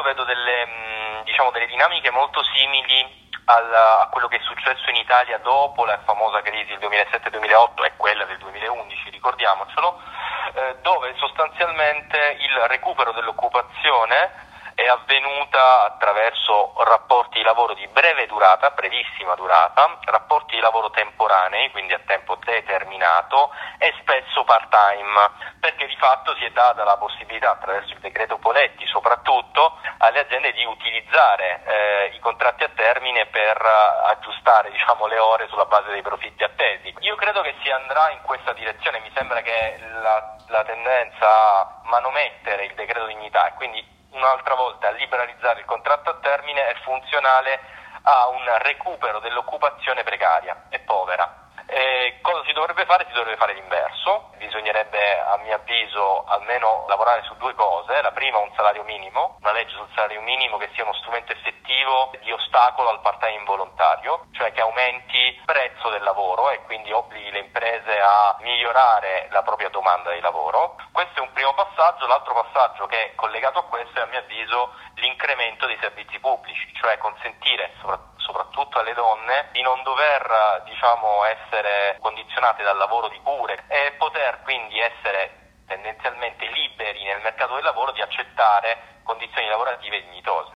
vedo delle dinamiche molto simili a quello che è successo in Italia dopo la famosa crisi del 2007-2008 e quella del 2011, ricordiamocelo, dove sostanzialmente il recupero dell'occupazione è avvenuta attraverso rapporti di lavoro di breve durata, brevissima durata, rapporti di lavoro temporanei, quindi a tempo determinato e spesso part-time, perché di fatto si è data la possibilità, attraverso il decreto Poletti soprattutto, alle aziende di utilizzare i contratti a termine per aggiustare le ore sulla base dei profitti attesi. Io credo che si andrà in questa direzione, mi sembra che la tendenza a manomettere il decreto dignità e quindi un'altra volta a liberalizzare il contratto a termine è funzionale a un recupero dell'occupazione precaria e povera. Cosa si dovrebbe fare? Si dovrebbe fare l'inverso. Bisognerebbe, a mio avviso, almeno lavorare su due cose. La prima, un salario minimo, una legge sul salario minimo che sia uno strumento effettivo di ostacolo al part-time involontario, cioè che aumenti il prezzo del lavoro e quindi obblighi le imprese a migliorare la propria domanda di lavoro. Questo è un primo passaggio. L'altro passaggio che è collegato a questo è, a mio avviso, l'incremento dei servizi pubblici, cioè consentire soprattutto alle donne di non dover essere condizionate dal lavoro di cure e poter quindi essere tendenzialmente liberi nel mercato del lavoro di accettare condizioni lavorative dignitose.